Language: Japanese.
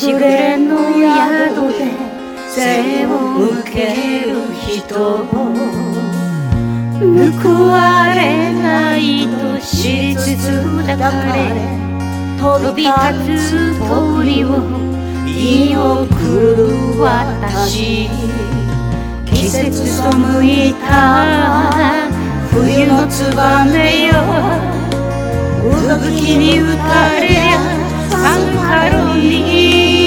しぐれの宿で背を向ける人を報われないと知りつつ抱かれ飛び立つ鳥を見送る私季節背いた冬のツバメよ吹雪に打たれ寒かろうに